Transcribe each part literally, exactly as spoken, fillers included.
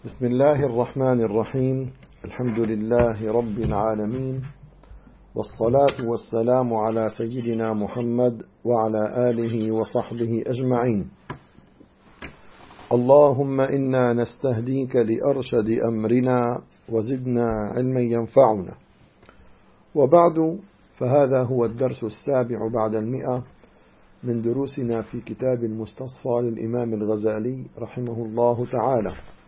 بسم الله الرحمن الرحيم. الحمد لله رب العالمين، والصلاة والسلام على سيدنا محمد وعلى آله وصحبه أجمعين. اللهم إنا نستهديك لأرشد أمرنا وزدنا علما ينفعنا. وبعد، فهذا هو الدرس السابع بعد المئة من دروسنا في كتاب المستصفى للإمام الغزالي رحمه الله تعالى.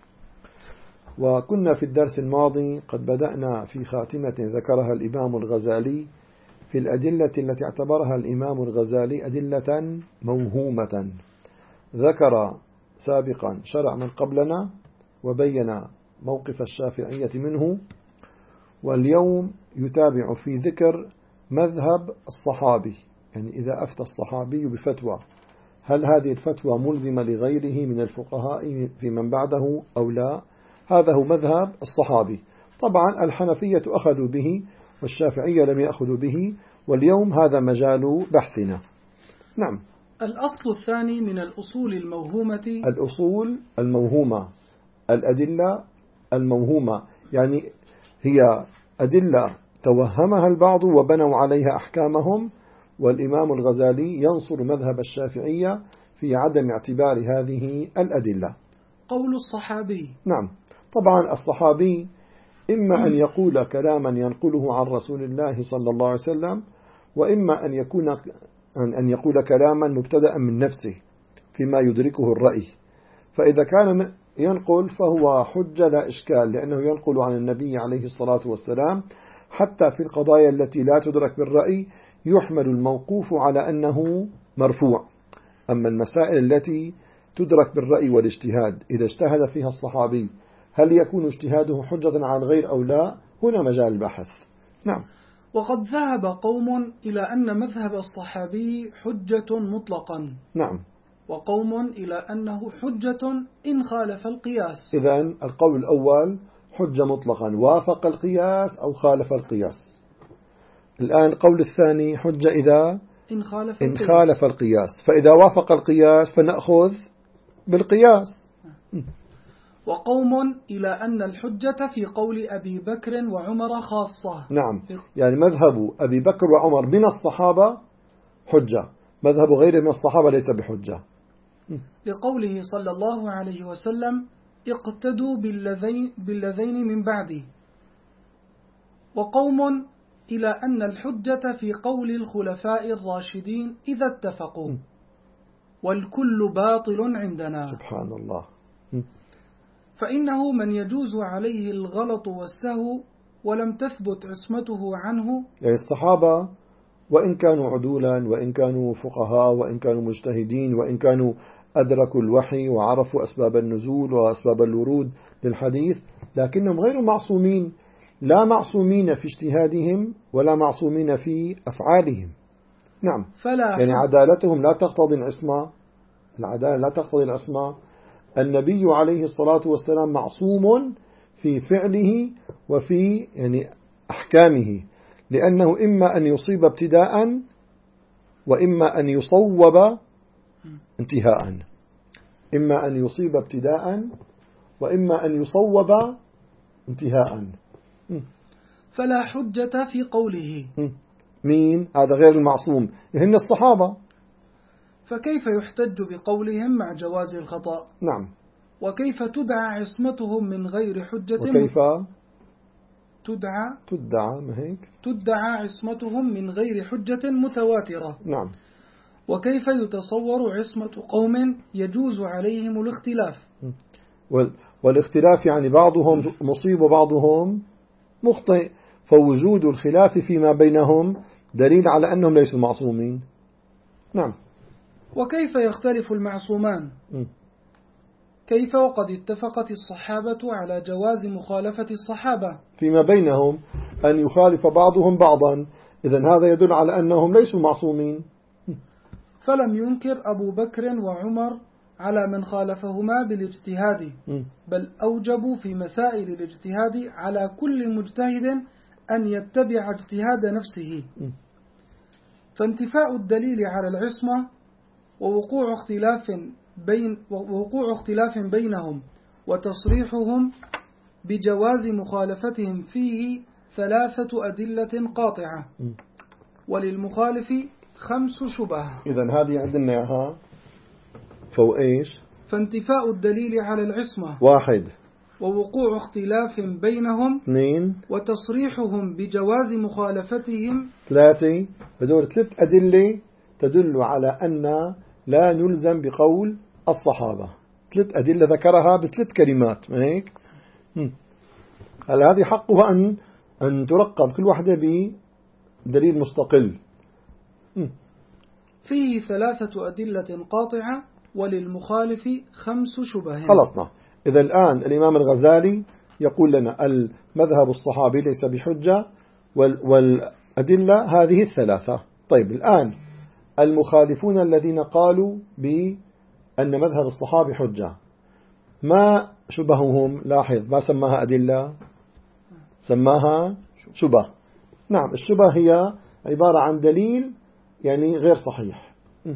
وكنا في الدرس الماضي قد بدأنا في خاتمة ذكرها الإمام الغزالي في الأدلة التي اعتبرها الإمام الغزالي أدلة موهومة. ذكر سابقا شرع من قبلنا وبين موقف الشافعية منه، واليوم يتابع في ذكر مذهب الصحابي، يعني إذا أفتى الصحابي بفتوى هل هذه الفتوى ملزمة لغيره من الفقهاء في من بعده أو لا؟ هذا هو مذهب الصحابي. طبعا الحنفية أخذوا به والشافعية لم يأخذوا به، واليوم هذا مجال بحثنا. نعم. الأصل الثاني من الأصول الموهومة، الأصول الموهومة، الأدلة الموهومة، يعني هي أدلة توهمها البعض وبنوا عليها أحكامهم، والإمام الغزالي ينصر مذهب الشافعية في عدم اعتبار هذه الأدلة. قول الصحابي. نعم. طبعا الصحابي إما أن يقول كلاما ينقله عن رسول الله صلى الله عليه وسلم، وإما أن يكون أن يقول كلاما مبتدأ من نفسه فيما يدركه الرأي. فإذا كان ينقل فهو حجة لا إشكال، لأنه ينقل عن النبي عليه الصلاة والسلام. حتى في القضايا التي لا تدرك بالرأي يحمل الموقوف على أنه مرفوع. أما المسائل التي تدرك بالرأي والاجتهاد إذا اجتهد فيها الصحابي هل يكون اجتهاده حجة على الغير أو لا؟ هنا مجال البحث. نعم. وقد ذهب قوم إلى أن مذهب الصحابي حجة مطلقا. نعم. وقوم إلى أنه حجة إن خالف القياس. إذن القول الأول حجة مطلقا وافق القياس أو خالف القياس. الآن القول الثاني حجة إذا إن خالف إن القياس. خالف القياس، فإذا وافق القياس فنأخذ بالقياس. وقوم إلى أن الحجة في قول أبي بكر وعمر خاصة. نعم، يعني مذهب أبي بكر وعمر من الصحابة حجة، مذهب غيره من الصحابة ليس بحجة، لقوله صلى الله عليه وسلم اقتدوا بالذين, بالذين من بعدي. وقوم إلى أن الحجة في قول الخلفاء الراشدين إذا اتفقوا، والكل باطل عندنا. سبحان الله. فإنه من يجوز عليه الغلط والسهو ولم تثبت عصمته عنه، يعني الصحابة وإن كانوا عدولا وإن كانوا فقهاء وإن كانوا مجتهدين وإن كانوا أدركوا الوحي وعرفوا أسباب النزول وأسباب الورود للحديث، لكنهم غير معصومين، لا معصومين في اجتهادهم ولا معصومين في أفعالهم. نعم. فلا يعني عدالتهم لا تقتضي العصمة، العدالة لا تقتضي العصمة. النبي عليه الصلاة والسلام معصوم في فعله وفي يعني أحكامه، لأنه إما أن يصيب ابتداء وإما أن يصوب انتهاء، إما أن يصيب ابتداء وإما أن يصوب انتهاء. فلا حجة في قوله. مين هذا غير المعصوم؟ هن الصحابة. فكيف يحتج بقولهم مع جواز الخطأ؟ نعم. وكيف تدعى عصمتهم من غير حجة؟ وكيف تدعى تدعى ما هيك تدعى عصمتهم من غير حجة متواترة؟ نعم. وكيف يتصور عصمة قوم يجوز عليهم الاختلاف؟ والاختلاف يعني بعضهم مصيب وبعضهم مخطئ، فوجود الخلاف فيما بينهم دليل على أنهم ليسوا معصومين. نعم. وكيف يختلف المعصومان؟ م. كيف وقد اتفقت الصحابة على جواز مخالفة الصحابة فيما بينهم، أن يخالف بعضهم بعضا، إذن هذا يدل على أنهم ليسوا معصومين. فلم ينكر أبو بكر وعمر على من خالفهما بالاجتهاد، بل أوجبوا في مسائل الاجتهاد على كل مجتهد أن يتبع اجتهاد نفسه. فانتفاء الدليل على العصمة ووقوع اختلاف بين ووقوع اختلاف بينهم وتصريحهم بجواز مخالفتهم فيه ثلاثة أدلة قاطعة وللمخالف خمس شبه. إذن هذه عندنا إياها فهو إيش؟ فانتفاء الدليل على العصمة واحد، ووقوع اختلاف بينهم اثنين، وتصريحهم بجواز مخالفتهم ثلاثة. بدور ثلاث أدلة تدل على أن لا نلزم بقول الصحابة. ثلاث أدلة ذكرها بثلاث كلمات، ما هيك؟ هل هذه حقها أن أن ترقب كل واحدة بدليل مستقل. فيه ثلاثة أدلة قاطعة وللمخالف خمس شبه. خلصنا. إذا الآن الإمام الغزالي يقول لنا المذهب الصحابي ليس بحجة والأدلة هذه الثلاثة. طيب الآن المخالفون الذين قالوا بأن مذهب الصحابي حجة، ما شبههم؟ لاحظ، ما سماها أدلة، سماها شبه. نعم، الشبه هي عبارة عن دليل يعني غير صحيح.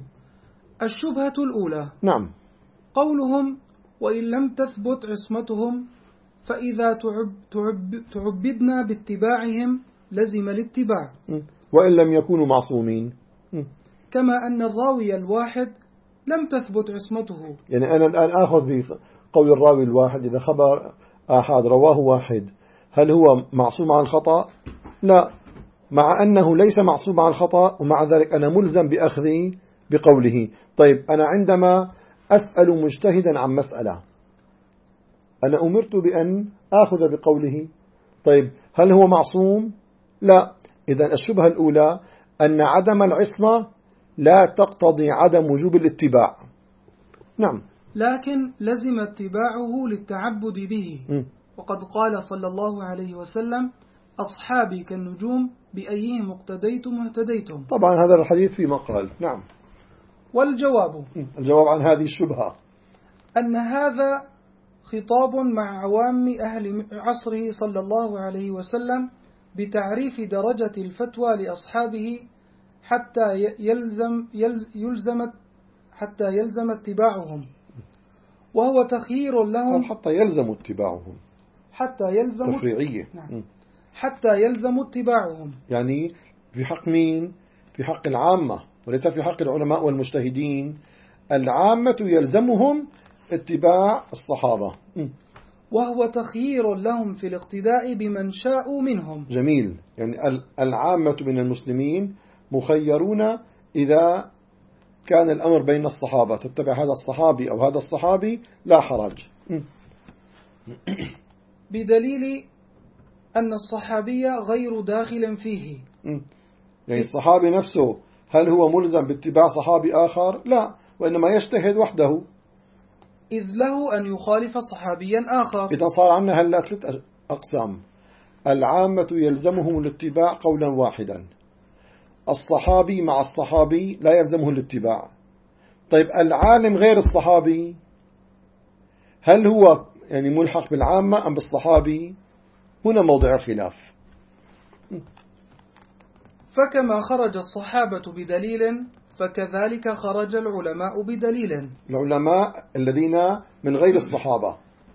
الشبهة الأولى نعم قولهم وإن لم تثبت عصمتهم فإذا تعب تعب تعبدنا باتباعهم لزم الاتباع، وإن لم يكونوا معصومين. كما أن الراوي الواحد لم تثبت عصمته. يعني أنا الآن أخذ بقول الراوي الواحد، إذا خبر آحاد رواه واحد، هل هو معصوم عن الخطأ؟ لا، مع أنه ليس معصوم عن الخطأ ومع ذلك أنا ملزم بأخذه بقوله. طيب أنا عندما أسأل مجتهدا عن مسألة أنا أمرت بأن أخذ بقوله. طيب هل هو معصوم؟ لا. إذن الشبهة الأولى أن عدم العصمة لا تقتضي عدم وجوب الاتباع. نعم، لكن لزم اتباعه للتعبد به. م. وقد قال صلى الله عليه وسلم أصحابي كالنجوم بأيهم اقتديتم اهتديتم. طبعا هذا الحديث في مقال. نعم. والجواب الجواب عن هذه الشبهة أن هذا خطاب مع عوام أهل عصره صلى الله عليه وسلم بتعريف درجة الفتوى لأصحابه حتى يلزم يلزم حتى يلزم اتباعهم، وهو تخيير لهم حتى يلزم اتباعهم حتى يلزم تفريعية. نعم. حتى يلزم اتباعهم، يعني في حق مين؟ في حق العامة وليس في حق العلماء والمجتهدين. العامة يلزمهم اتباع الصحابة، وهو تخيير لهم في الاقتداء بمن شاءوا منهم. جميل. يعني العامة من المسلمين مخيرون إذا كان الأمر بين الصحابة، تتبع هذا الصحابي أو هذا الصحابي لا حرج، بدليل أن الصحابي غير داخل فيه. يعني الصحابي نفسه هل هو ملزم باتباع صحابي آخر؟ لا، وإنما يجتهد وحده، إذ له أن يخالف صحابيا آخر. إذا صار عندنا هلأ ثلاث أقسام. العامة يلزمهم الاتباع قولا واحدا، الصحابي مع الصحابي لا يلزمه الاتباع. طيب العالم غير الصحابي هل هو يعني ملحق بالعامة أم بالصحابي؟ هنا موضع الخلاف. فكما خرج الصحابة بدليل فكذلك خرج العلماء بدليل، العلماء الذين من غير الصحابة.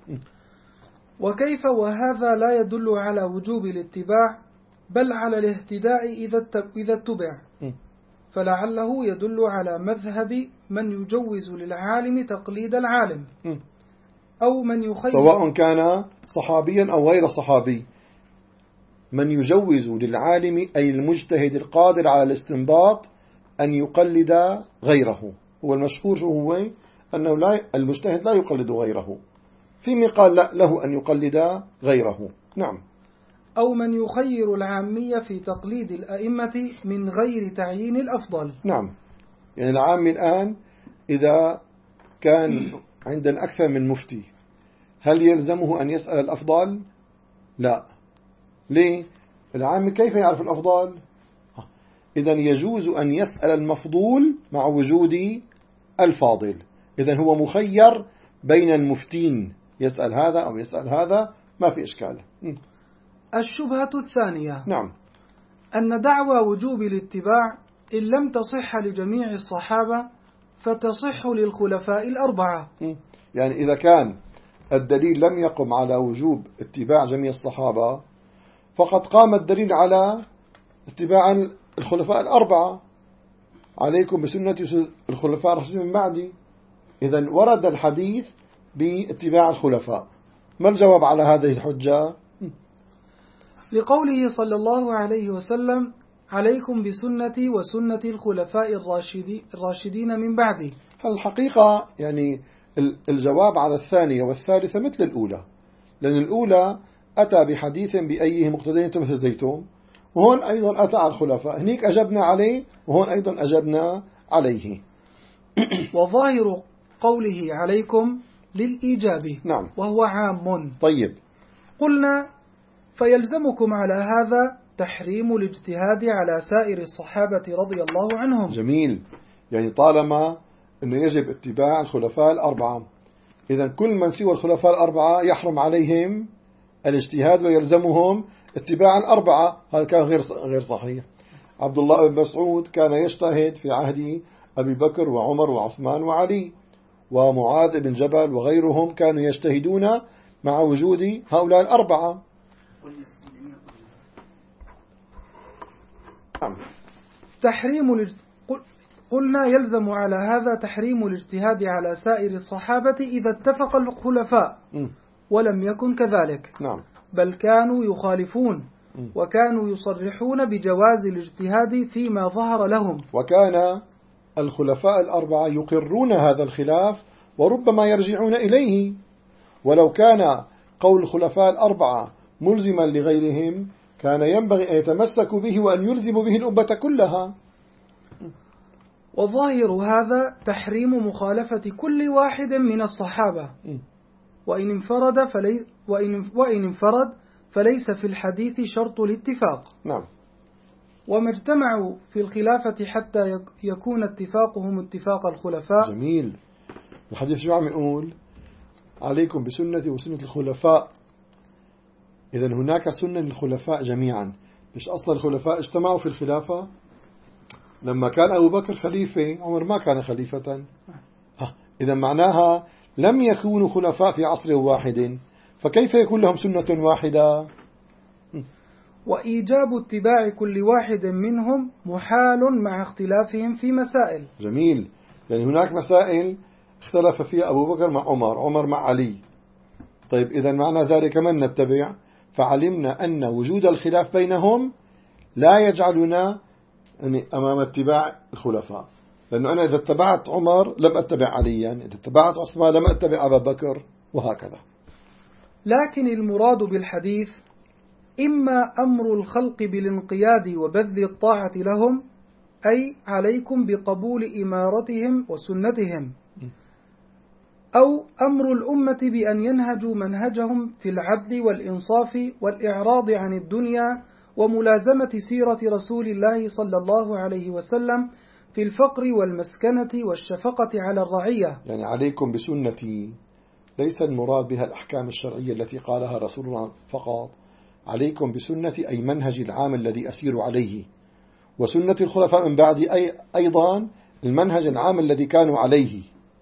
وكيف وهذا لا يدل على وجوب الاتباع بل على الاهتداء إذا اتبع، فلعله يدل على مذهب من يجوز للعالم تقليد العالم أو من يخير، سواء كان صحابيا أو غير صحابي، من يجوز للعالم أي المجتهد القادر على الاستنباط أن يقلد غيره. هو المشهور هو أنه لا المجتهد لا يقلد غيره، فيما قال لا له أن يقلد غيره. نعم. أو من يخير العامية في تقليد الأئمة من غير تعيين الأفضل. نعم، يعني العامي الآن إذا كان عندنا أكثر من مفتي هل يلزمه أن يسأل الأفضل؟ لا. ليه؟ العامي كيف يعرف الأفضل؟ إذن يجوز أن يسأل المفضول مع وجود الفاضل. إذن هو مخير بين المفتين، يسأل هذا أو يسأل هذا، ما في إشكال. الشبهة الثانية نعم أن دعوى وجوب الاتباع إن لم تصح لجميع الصحابة فتصح للخلفاء الأربعة. يعني إذا كان الدليل لم يقم على وجوب اتباع جميع الصحابة، فقد قام الدليل على اتباع الخلفاء الأربعة، عليكم بسنة الخلفاء الراشدين من بعدي. إذن ورد الحديث باتباع الخلفاء. ما الجواب على هذه الحجة؟ لقوله صلى الله عليه وسلم: عليكم بسنتي وسنة الخلفاء الراشدين من بعدي. الحقيقة يعني الجواب على الثانية والثالثة مثل الأولى، لأن الأولى أتى بحديث بأيه مقتدين اهتديتم، وهون أيضا أتى على الخلفاء، هنيك أجبنا عليه وهون أيضا أجبنا عليه. وظاهر قوله عليكم للإيجاب، نعم، وهو عام. طيب، قلنا: فيلزمكم على هذا تحريم الاجتهاد على سائر الصحابة رضي الله عنهم. جميل، يعني طالما أنه يجب اتباع الخلفاء الأربعة، إذن كل من سوى الخلفاء الأربعة يحرم عليهم الاجتهاد ويلزمهم اتباع الأربعة. هذا كان غير غير صحيح. عبد الله بن مسعود كان يجتهد في عهد أبي بكر وعمر وعثمان وعلي، ومعاذ بن جبل وغيرهم كانوا يجتهدون مع وجود هؤلاء الأربعة. تحريم قلنا يلزم على هذا تحريم الاجتهاد على سائر الصحابة إذا اتفق الخلفاء، ولم يكن كذلك. نعم. بل كانوا يخالفون، وكانوا يصرحون بجواز الاجتهاد فيما ظهر لهم. وكان الخلفاء الأربعة يقرون هذا الخلاف وربما يرجعون إليه، ولو كان قول الخلفاء الأربعة ملزما لغيرهم كان ينبغي أن يتمسكوا به وأن يلزموا به الأمة كلها. وظاهر هذا تحريم مخالفة كل واحد من الصحابة، وإن انفرد فلي وإن وإن انفرد فليس في الحديث شرط الاتفاق. نعم. وما اجتمعوا في الخلافة حتى يكون اتفاقهم اتفاق الخلفاء. جميل. الحديث شو عم يقول؟ عليكم بسنتي وسنة الخلفاء. إذن هناك سنة للخلفاء جميعا. مش أصلا الخلفاء اجتمعوا في الخلافة؟ لما كان أبو بكر خليفة عمر ما كان خليفة. إذن معناها لم يكونوا خلفاء في عصر واحد، فكيف يكون لهم سنة واحدة؟ وإيجاب اتباع كل واحد منهم محال مع اختلافهم في مسائل. جميل. يعني هناك مسائل اختلف فيها أبو بكر مع عمر، عمر مع علي. طيب إذا معنى ذلك من نتبع؟ فعلمنا أن وجود الخلاف بينهم لا يجعلنا أمام اتباع الخلفاء، لأنه أنا إذا اتبعت عمر لم أتبع عليا، إذا اتبعت عثمان لم أتبع أبا بكر، وهكذا. لكن المراد بالحديث إما أمر الخلق بالانقياد وبذل الطاعة لهم، أي عليكم بقبول إمارتهم وسنتهم، أو أمر الأمة بأن ينهجوا منهجهم في العدل والإنصاف والإعراض عن الدنيا وملازمة سيرة رسول الله صلى الله عليه وسلم في الفقر والمسكنة والشفقة على الرعية. يعني عليكم بسنتي ليس المراد بها الأحكام الشرعية التي قالها رسول الله فقط، عليكم بسنتي أي منهج العام الذي أسير عليه، وسنة الخلفاء من بعد أي أيضا المنهج العام الذي كانوا عليه.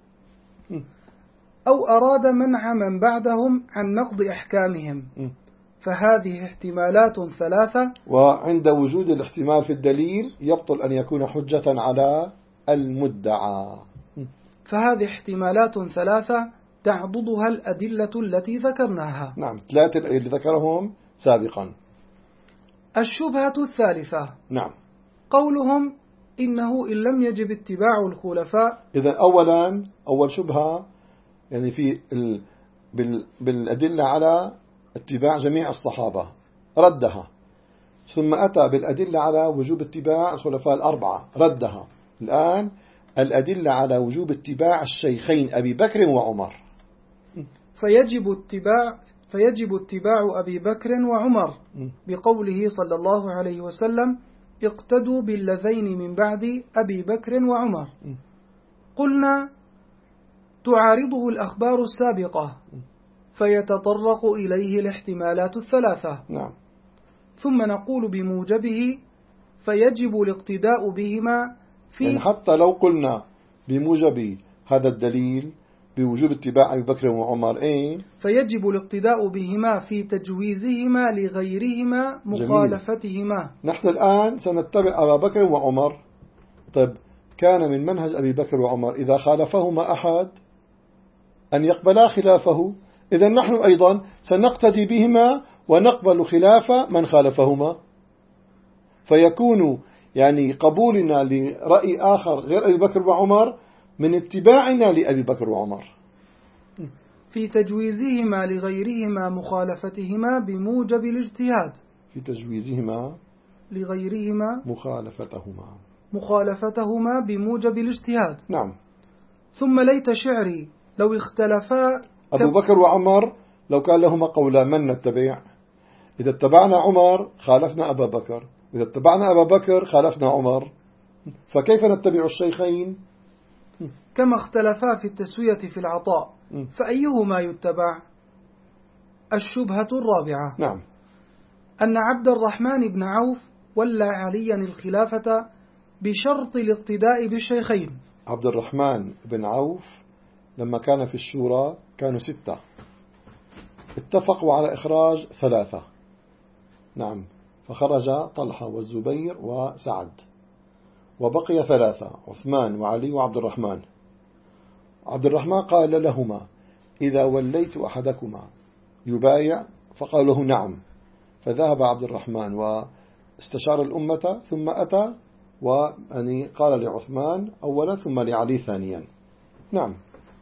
أو أراد منع من بعدهم عن نقض أحكامهم، فهذه احتمالات ثلاثة. وعند وجود الاحتمال في الدليل يبطل أن يكون حجة على المدعى. فهذه احتمالات ثلاثة تعضدها الأدلة التي ذكرناها. نعم، ثلاثة اللي ذكرهم سابقا. الشبهة الثالثة. نعم. قولهم إنه إن لم يجب اتباع الخلفاء. إذن أولا أول شبهة يعني في ال... بال... بالأدلة على اتباع جميع الصحابة ردها، ثم أتى بالأدلة على وجوب اتباع الخلفاء الأربعة ردها. الآن الأدلة على وجوب اتباع الشيخين أبي بكر وعمر. فيجب اتباع فيجب اتباع أبي بكر وعمر بقوله صلى الله عليه وسلم: اقتدوا باللذين من بعد أبي بكر وعمر. قلنا: تعارضه الأخبار السابقة، فيتطرق إليه الاحتمالات الثلاثة. نعم. ثم نقول بموجبه فيجب الاقتداء بهما في يعني حتى لو قلنا بموجب هذا الدليل بوجوب اتباع أبي بكر وعمر إيه؟ فيجب الاقتداء بهما في تجويزهما لغيرهما مخالفتهما. جميل. نحن الآن سنتبع أبا بكر وعمر. طيب كان من منهج أبي بكر وعمر إذا خالفهما أحد أن يقبلا خلافه، إذا نحن أيضا سنقتدي بهما ونقبل خلاف من خالفهما، فيكون يعني قبولنا لرأي آخر غير أبي بكر وعمر من اتباعنا لأبي بكر وعمر في تجويزهما لغيرهما مخالفتهما بموجب الاجتهاد. في تجويزهما لغيرهما مخالفتهما مخالفتهما بموجب الاجتهاد. نعم. ثم ليت شعري لو اختلفا أبو بكر وعمر لو كان لهما قولا من نتبع؟ إذا اتبعنا عمر خالفنا أبا بكر، إذا اتبعنا أبا بكر خالفنا عمر، فكيف نتبع الشيخين؟ كما اختلفا في التسوية في العطاء، فأيهما يتبع؟ الشبهة الرابعة. نعم. أن عبد الرحمن بن عوف ولى عليا الخلافة بشرط الاقتداء بالشيخين. عبد الرحمن بن عوف لما كان في الشورى كانوا ستة، اتفقوا على إخراج ثلاثة. نعم. فخرج طلحة والزبير وسعد، وبقي ثلاثة: عثمان وعلي وعبد الرحمن. عبد الرحمن قال لهما: إذا وليت أحدكما يبايع؟ فقال له: نعم. فذهب عبد الرحمن واستشار الأمة ثم أتى وأني قال لعثمان أولا ثم لعلي ثانيا. نعم.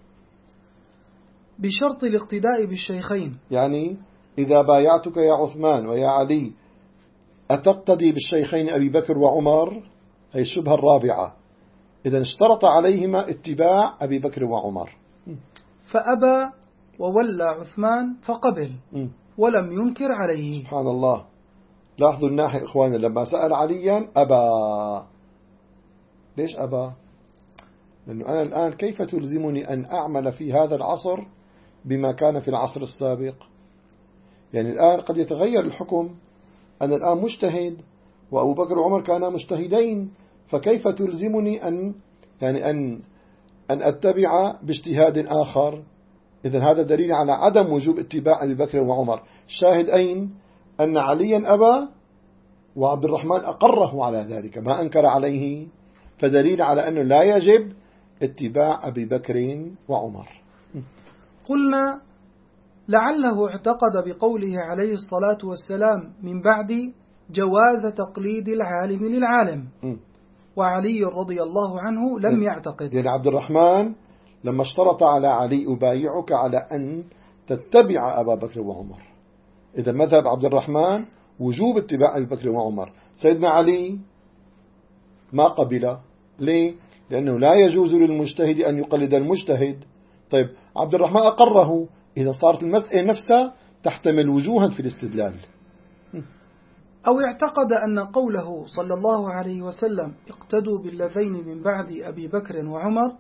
بشرط الاقتداء بالشيخين، يعني إذا بايعتك يا عثمان ويا علي أتقتدي بالشيخين أبي بكر وعمر؟ هي الشبهة الرابعة. إذا اشترط عليهما اتباع أبي بكر وعمر، فأبى وولى عثمان فقبل ولم ينكر عليه. سبحان الله. لاحظوا الناحية إخواني، لما سأل عليا أبى. ليش أبى؟ لأنه أنا الآن كيف تلزمني أن أعمل في هذا العصر بما كان في العصر السابق؟ يعني الآن قد يتغير الحكم، أنا الآن مجتهد وأبو بكر وعمر كانا مجتهدين، فكيف تلزمني أن يعني أن أن أتبع باجتهاد آخر؟ إذن هذا دليل على عدم وجوب اتباع أبي بكر وعمر. شاهد أين؟ أن عليا أبى وعبد الرحمن أقره على ذلك، ما أنكر عليه، فدليل على أنه لا يجب اتباع أبي بكر وعمر. قلنا لعله اعتقد بقوله عليه الصلاة والسلام من بعد جواز تقليد العالم للعالم، وعلي رضي الله عنه لم يعتقد. يعني عبد الرحمن لما اشترط على علي: أبايعك على أن تتبع أبا بكر وعمر، إذا مذهب عبد الرحمن وجوب اتباع أبي بكر وعمر. سيدنا علي ما قبل. ليه؟ لأنه لا يجوز للمجتهد أن يقلد المجتهد. طيب عبد الرحمن أقره، إذا صارت المسألة نفسها تحتمل وجوها في الاستدلال. أو اعتقد أن قوله صلى الله عليه وسلم اقتدوا باللذين من بعد أبي بكر وعمر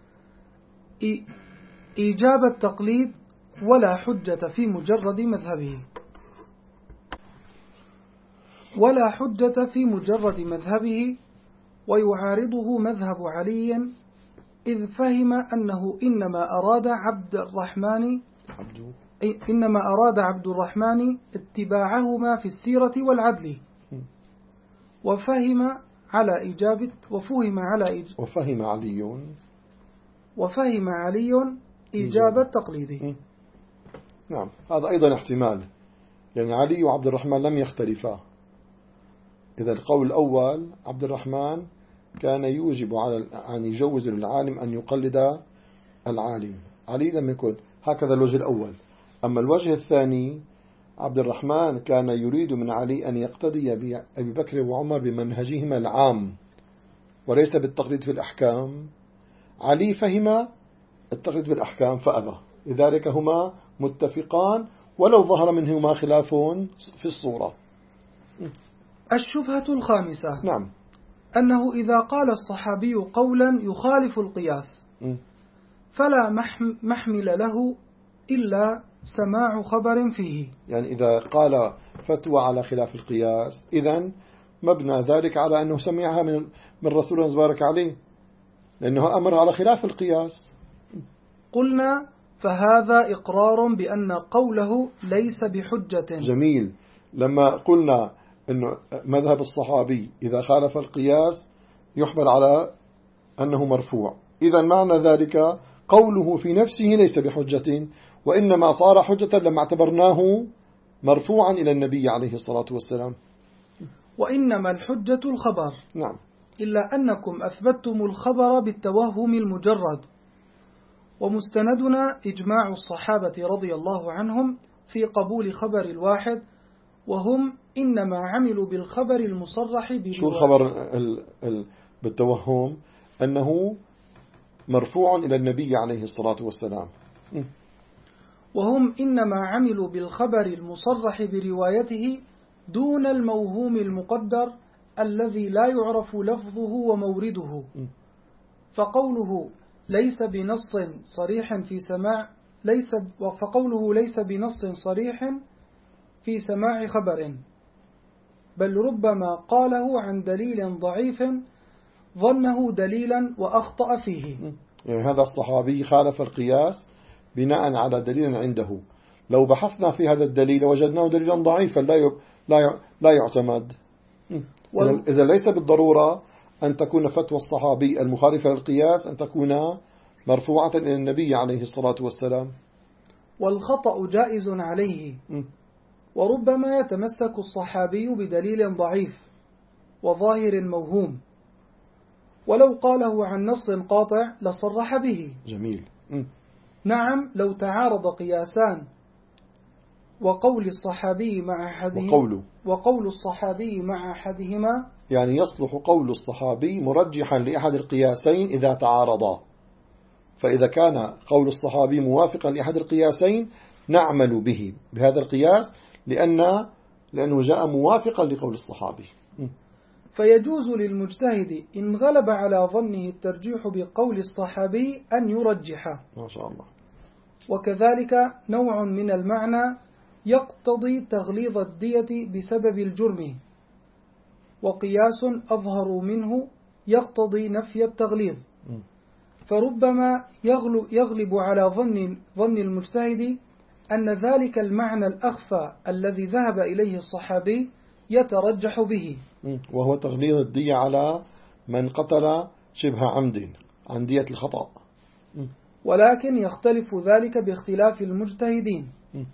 إيجاب التقليد ولا حجة في مجرد مذهبه ولا حجة في مجرد مذهبه ويعارضه مذهب علي، إذ فهم أنه إنما أراد عبد الرحمن إنما أراد عبد الرحمن اتباعهما في السيرة والعدل، وفهم على إجابة وفهم على إج... وفهم علي وفهم علي إجابة التقليد. نعم، هذا أيضا احتمال، يعني علي وعبد الرحمن لم يختلفا. إذا القول الأول عبد الرحمن كان يوجب على أن يجوز للعالم أن يقلد العالم، علي لم يكن. هكذا الوجه الأول. أما الوجه الثاني، عبد الرحمن كان يريد من علي أن يقتدي بأبي بكر وعمر بمنهجهما العام وليس بالتقليد في الأحكام. علي فهم التقليد في الأحكام فأبى، لذلك هما متفقان ولو ظهر منهما خلاف في الصورة. الشبهة الخامسة، نعم، أنه إذا قال الصحابي قولا يخالف القياس فلا محمل له إلا سماع خبر فيه. يعني إذا قال فتوى على خلاف القياس، إذن مبنى ذلك على أنه سمعها من من رسول الله بارك عليه، لأنه أمر على خلاف القياس. قلنا فهذا إقرار بأن قوله ليس بحجة. جميل. لما قلنا أنه مذهب الصحابي إذا خالف القياس يحمل على أنه مرفوع، إذا معنى ذلك قوله في نفسه ليس بحجة، وإنما صار حجة لما اعتبرناه مرفوعا إلى النبي عليه الصلاة والسلام. وإنما الحجة الخبر. نعم. إلا أنكم أثبتتم الخبر بالتوهم المجرد، ومستندنا إجماع الصحابة رضي الله عنهم في قبول خبر الواحد، وهم إنما عملوا بالخبر المصرح برواية. شو الخبر ال ال بالتوهم؟ أنه مرفوع إلى النبي عليه الصلاة والسلام. وهم إنما عملوا بالخبر المصرح بروايته دون الموهوم المقدر الذي لا يعرف لفظه ومورده. فقوله ليس بنص صريح في سماع ليس فقوله ليس بنص صريح في سماع خبر، بل ربما قاله عن دليل ضعيف ظنه دليلا وأخطأ فيه. يعني هذا الصحابي خالف القياس بناء على دليل عنده، لو بحثنا في هذا الدليل وجدناه دليلا ضعيفا لا لا لا يعتمد. إذا ليس بالضرورة أن تكون فتوى الصحابي المخالفة للقياس أن تكون مرفوعة إلى النبي عليه الصلاة والسلام. والخطأ جائز عليه، وربما يتمسك الصحابي بدليل ضعيف وظاهر موهوم، ولو قاله عن نص قاطع لصرح به. جميل. م. نعم، لو تعارض قياسان وقول الصحابي مع أحدهما وقوله وقول الصحابي مع أحدهما، يعني يصلح قول الصحابي مرجحا لأحد القياسين إذا تعارضا، فإذا كان قول الصحابي موافقا لأحد القياسين نعمل به بهذا القياس لأن لأنه جاء موافقا لقول الصحابي. فيجوز للمجتهد إن غلب على ظنه الترجيح بقول الصحابي أن يرجحه. ما شاء الله. وكذلك نوع من المعنى يقتضي تغليظ الدية بسبب الجرم، وقياس أظهر منه يقتضي نفي التغليظ، فربما يغلب على ظن ظن المجتهد أن ذلك المعنى الأخفى الذي ذهب إليه الصحابي يترجح به، وهو تغليظ الدية على من قتل شبه عمد عن دية الخطأ. ولكن يختلف ذلك باختلاف المجتهدين.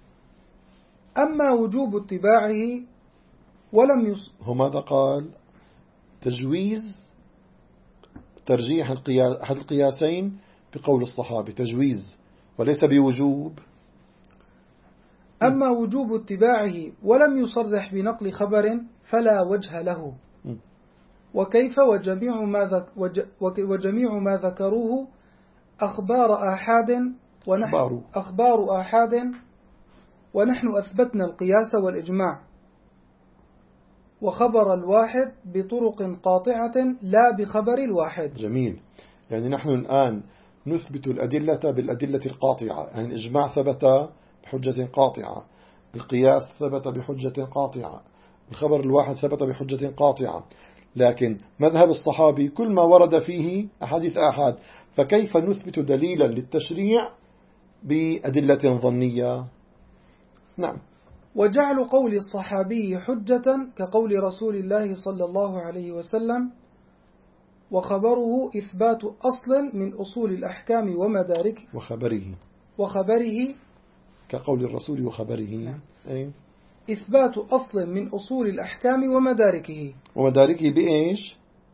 أما وجوب اتباعه ولم يص... هو ماذا قال؟ تجويز ترجيح القياس أحد القياسين بقول الصحابي، تجويز وليس بوجوب. أما وجوب اتباعه ولم يصرح بنقل خبر فلا وجه له. وكيف وجميع ما, ذك وج وجميع ما ذكروه أخبار آحاد ونحن أخبار آحاد ونحن أثبتنا القياس والإجماع وخبر الواحد بطرق قاطعة لا بخبر الواحد. جميل. يعني نحن الآن نثبت الأدلة بالأدلة القاطعة، يعني الإجماع ثبت بحجة قاطعة، القياس ثبت بحجة قاطعة، الخبر الواحد ثبت بحجة قاطعة، لكن مذهب الصحابي كل ما ورد فيه أحاديث آحاد، فكيف نثبت دليلا للتشريع بأدلة ظنية؟ نعم. وجعل قول الصحابي حجة كقول رسول الله صلى الله عليه وسلم، وخبره إثبات أصل من أصول الأحكام ومدارك وخبره وخبره كقول الرسول وخبره. نعم. أي. إثبات أصل من أصول الأحكام ومداركه ومداركه بإيش؟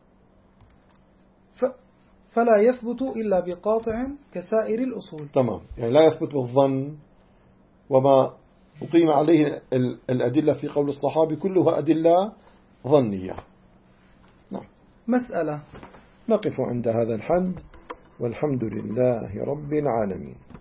ف... فلا يثبت إلا بقاطع كسائر الأصول. تمام. يعني لا يثبت بالظن، وما أقيم عليه الأدلة في قول الصحابي كلها أدلة ظنية. نعم. مسألة. نقف عند هذا الحد، والحمد لله رب العالمين.